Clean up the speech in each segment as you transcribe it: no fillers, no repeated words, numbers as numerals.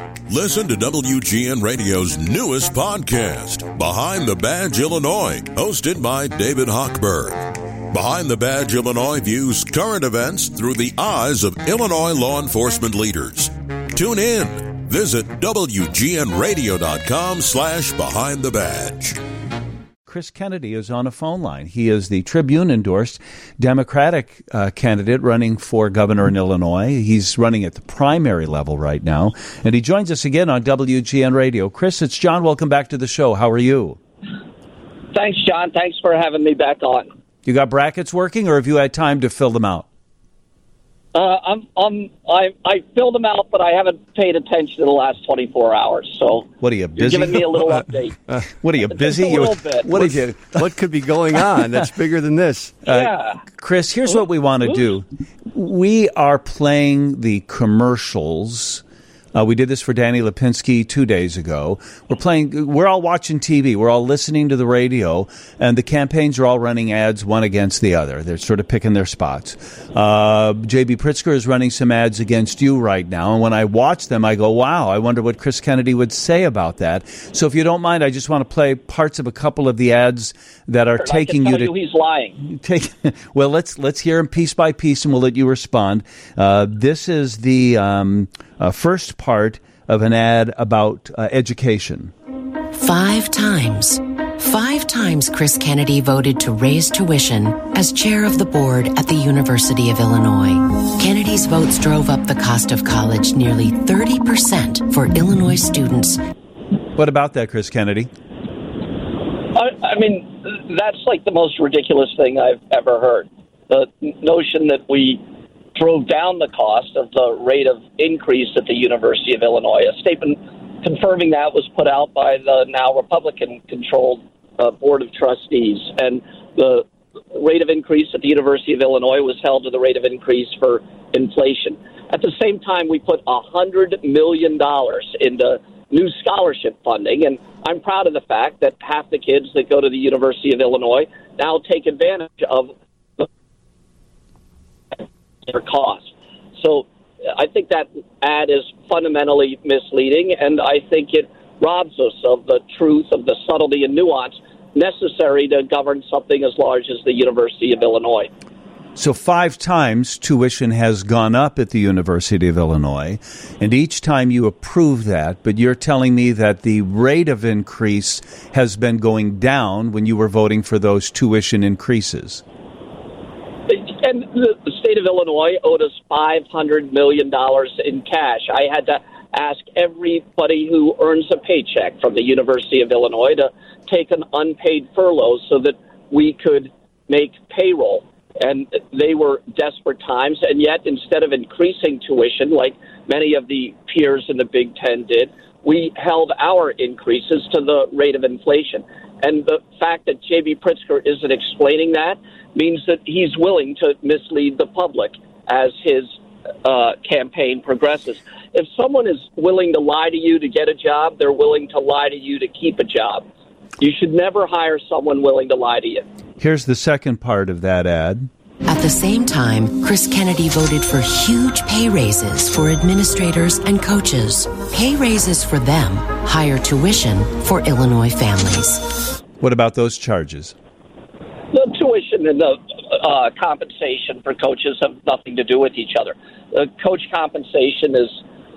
Listen to WGN Radio's newest podcast, Behind the Badge Illinois, hosted by David Hochberg. Behind the Badge Illinois views current events through the eyes of Illinois law enforcement leaders. Tune in. Visit WGNRadio.com/Behind the Badge. Chris Kennedy is on a phone line. He is the Tribune-endorsed Democratic candidate running for governor in Illinois. He's running at the primary level right now, and he joins us again on WGN Radio. Chris, it's John. Welcome back to the show. How are you? Thanks, John. Thanks for having me back on. You got brackets working, or have you had time to fill them out? I filled them out, but I haven't paid attention in the last 24 hours. So what are you busy? You're giving me a little update. What are you busy? A little bit. What could be going on that's bigger than this? Yeah, Chris. Here's what we want to do. We are playing the commercials. We did this for Danny Lipinski 2 days ago. We're all watching TV. We're all listening to the radio, and the campaigns are all running ads one against the other. They're sort of picking their spots. J.B. Pritzker is running some ads against you right now, and when I watch them, I go, wow, I wonder what Chris Kennedy would say about that. So if you don't mind, I just want to play parts of a couple of the ads that are taking you to... he's lying. Well, let's hear him piece by piece, and we'll let you respond. This is the... first part of an ad about education. 5 times Chris Kennedy voted to raise tuition as chair of the board at the University of Illinois. Kennedy's votes drove up the cost of college nearly 30% for Illinois students. What about that, Chris Kennedy? I mean, that's like the most ridiculous thing I've ever heard. The notion that we drove down the cost of the rate of increase at the University of Illinois. A statement confirming that was put out by the now Republican-controlled Board of Trustees, and the rate of increase at the University of Illinois was held to the rate of increase for inflation. At the same time, we put $100 million into new scholarship funding, and I'm proud of the fact that half the kids that go to the University of Illinois now take advantage of their cost. So I think that ad is fundamentally misleading, and I think it robs us of the truth, of the subtlety and nuance necessary to govern something as large as the University of Illinois. So 5 times tuition has gone up at the University of Illinois, and each time you approve that, but you're telling me that the rate of increase has been going down when you were voting for those tuition increases. And the state of Illinois owed us $500 million in cash. I had to ask everybody who earns a paycheck from the University of Illinois to take an unpaid furlough so that we could make payroll. And they were desperate times, and yet instead of increasing tuition like many of the peers in the Big Ten did, we held our increases to the rate of inflation. And the fact that J.B. Pritzker isn't explaining that means that he's willing to mislead the public as his campaign progresses. If someone is willing to lie to you to get a job, they're willing to lie to you to keep a job. You should never hire someone willing to lie to you. Here's the second part of that ad. At the same time, Chris Kennedy voted for huge pay raises for administrators and coaches. Pay raises for them, higher tuition for Illinois families. What about those charges? The tuition and the compensation for coaches have nothing to do with each other. Coach compensation is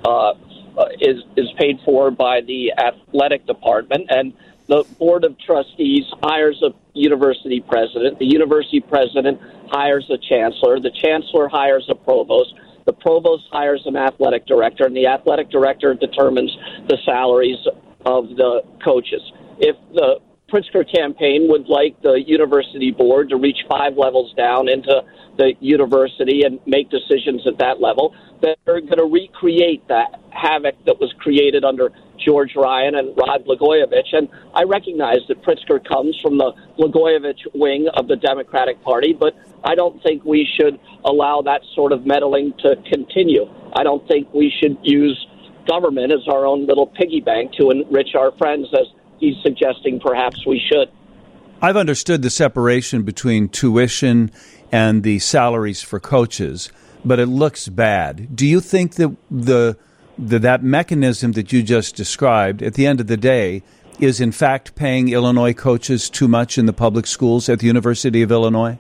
paid for by the athletic department, and the Board of Trustees hires a university president. The university president hires a chancellor. The chancellor hires a provost. The provost hires an athletic director, and the athletic director determines the salaries of the coaches. If the Pritzker campaign would like the university board to reach 5 levels down into the university and make decisions at that level, they're going to recreate that havoc that was created under George Ryan and Rod Blagojevich. And I recognize that Pritzker comes from the Blagojevich wing of the Democratic Party, but I don't think we should allow that sort of meddling to continue. I don't think we should use government as our own little piggy bank to enrich our friends, as he's suggesting perhaps we should. I've understood the separation between tuition and the salaries for coaches, but it looks bad. Do you think that the that mechanism that you just described, at the end of the day, is in fact paying Illinois coaches too much in the public schools at the University of Illinois?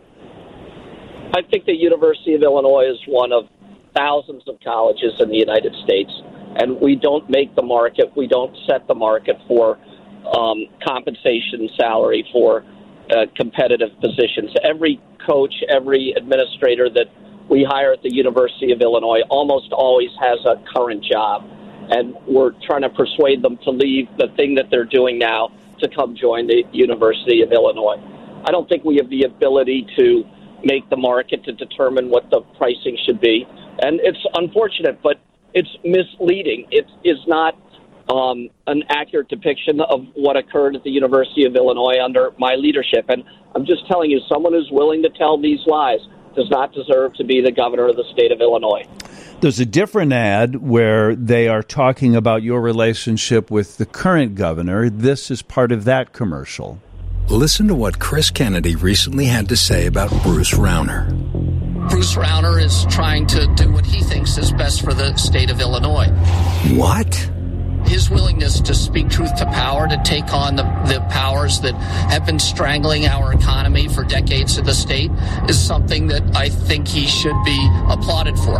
I think the University of Illinois is one of thousands of colleges in the United States, and we don't make the market. We don't set the market for compensation, salary for competitive positions. Every coach, every administrator that we hire at the University of Illinois almost always has a current job, and we're trying to persuade them to leave the thing that they're doing now to come join the University of Illinois. I don't think we have the ability to make the market to determine what the pricing should be, and it's unfortunate, but it's misleading. It is not an accurate depiction of what occurred at the University of Illinois under my leadership, and I'm just telling you, someone who's willing to tell these lies does not deserve to be the governor of the state of Illinois. There's a different ad where they are talking about your relationship with the current governor. This is part of that commercial. Listen to what Chris Kennedy recently had to say about Bruce Rauner. Bruce Rauner is trying to do what he thinks is best for the state of Illinois. What? His willingness to speak truth to power, to take on the powers that have been strangling our economy for decades in the state, is something that I think he should be applauded for.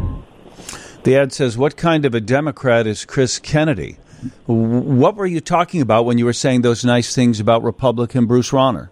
The ad says, what kind of a Democrat is Chris Kennedy? What were you talking about when you were saying those nice things about Republican Bruce Rauner?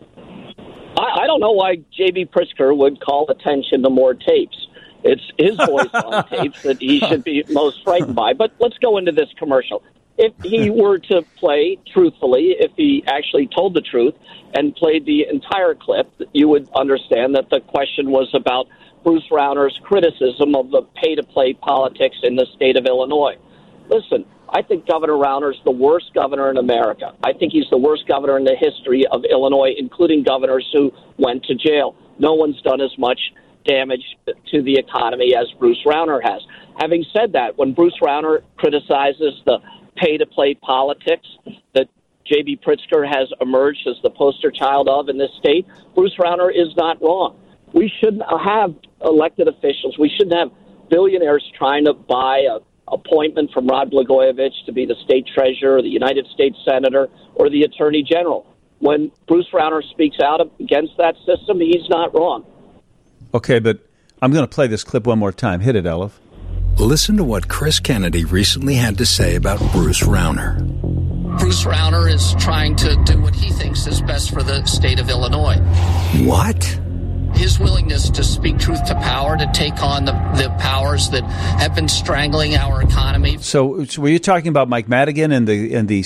I don't know why J.B. Pritzker would call attention to more tapes. It's his voice on tapes that he should be most frightened by. But let's go into this commercial. If he were to play truthfully, if he actually told the truth and played the entire clip, you would understand that the question was about Bruce Rauner's criticism of the pay-to-play politics in the state of Illinois. Listen, I think Governor Rauner's the worst governor in America. I think he's the worst governor in the history of Illinois, including governors who went to jail. No one's done as much damage to the economy as Bruce Rauner has. Having said that, when Bruce Rauner criticizes the pay-to-play politics that J.B. Pritzker has emerged as the poster child of in this state, Bruce Rauner is not wrong. We shouldn't have elected officials. We shouldn't have billionaires trying to buy an appointment from Rod Blagojevich to be the state treasurer, or the United States senator, or the attorney general. When Bruce Rauner speaks out against that system, he's not wrong. Okay, but I'm going to play this clip one more time. Hit it, Elif. Listen to what Chris Kennedy recently had to say about Bruce Rauner. Bruce Rauner is trying to do what he thinks is best for the state of Illinois. What? His willingness to speak truth to power, to take on the powers that have been strangling our economy. So were you talking about Mike Madigan and the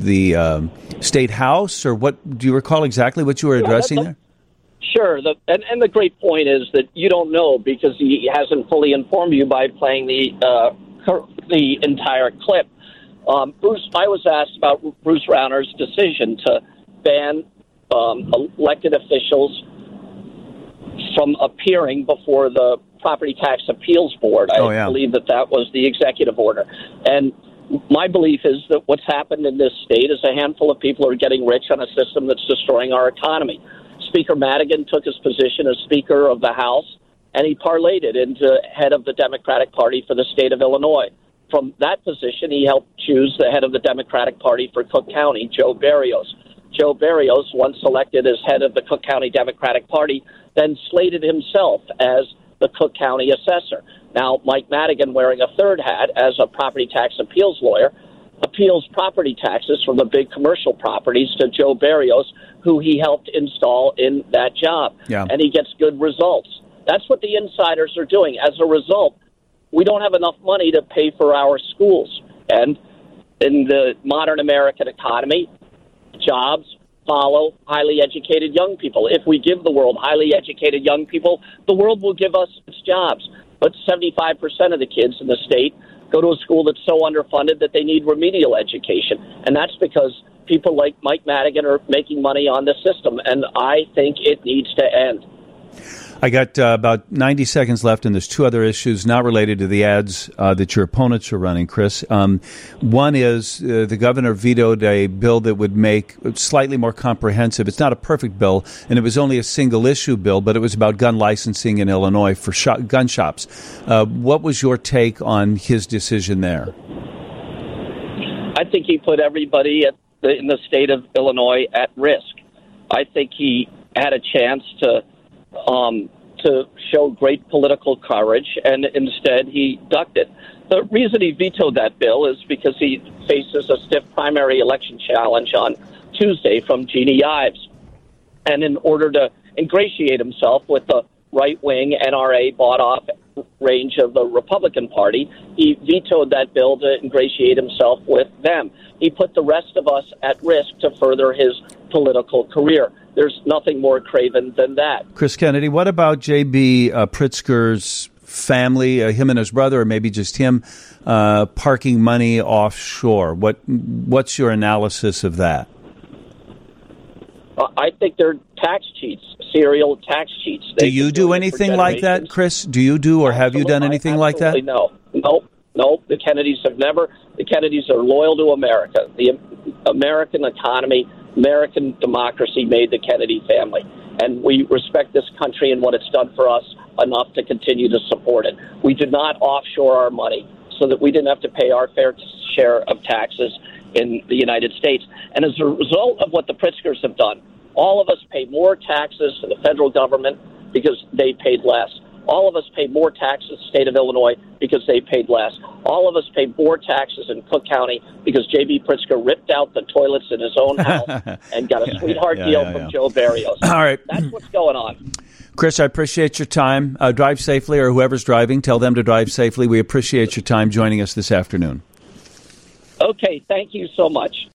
state house, or what? Do you recall exactly what you were addressing there? Sure. And the great point is that you don't know because he hasn't fully informed you by playing the entire clip. Bruce, I was asked about Bruce Rauner's decision to ban elected officials from appearing before the Property Tax Appeals Board. I believe that was the executive order. And my belief is that what's happened in this state is a handful of people are getting rich on a system that's destroying our economy. Speaker Madigan took his position as Speaker of the House, and he parlayed it into head of the Democratic Party for the state of Illinois. From that position, he helped choose the head of the Democratic Party for Cook County, Joe Berrios. Joe Berrios, once elected as head of the Cook County Democratic Party, then slated himself as the Cook County assessor. Now, Mike Madigan, wearing a third hat as a property tax appeals lawyer, appeals property taxes from the big commercial properties to Joe Berrios, who he helped install in that job. Yeah. And he gets good results. That's what the insiders are doing. As a result, we don't have enough money to pay for our schools. And in the modern American economy, jobs follow highly educated young people. If we give the world highly educated young people, the world will give us its jobs. But 75% of the kids in the state go to a school that's so underfunded that they need remedial education. And that's because people like Mike Madigan are making money on the system, and I think it needs to end. I got about 90 seconds left, and there's two other issues not related to the ads that your opponents are running, Chris. One is the governor vetoed a bill that would make it slightly more comprehensive. It's not a perfect bill, and it was only a single-issue bill, but it was about gun licensing in Illinois for gun shops. What was your take on his decision there? I think he put everybody in the state of Illinois at risk. I think he had a chance to show great political courage, and instead he ducked it. The reason he vetoed that bill is because he faces a stiff primary election challenge on Tuesday from Jeannie Ives. And in order to ingratiate himself with the right-wing NRA bought-off range of the Republican Party, he vetoed that bill to ingratiate himself with them. He put the rest of us at risk to further his political career. There's nothing more craven than that. Chris Kennedy, what about J.B. Pritzker's family, him and his brother, or maybe just him, parking money offshore? What's your analysis of that? I think they're tax cheats, serial tax cheats. Do you do anything like that, Chris? Do you do, or have you done anything like that? No. The Kennedys have never. The Kennedys are loyal to America. The American economy, American democracy made the Kennedy family. And we respect this country and what it's done for us enough to continue to support it. We did not offshore our money so that we didn't have to pay our fair share of taxes in the United States. And as a result of what the Pritzkers have done, all of us pay more taxes to the federal government because they paid less. All of us pay more taxes to the state of Illinois because they paid less. All of us pay more taxes in Cook County because J.B. Pritzker ripped out the toilets in his own house and got a sweetheart deal from Joe Barrios. All right. That's what's going on. Chris, I appreciate your time. Drive safely, or whoever's driving, tell them to drive safely. We appreciate your time joining us this afternoon. Okay, thank you so much.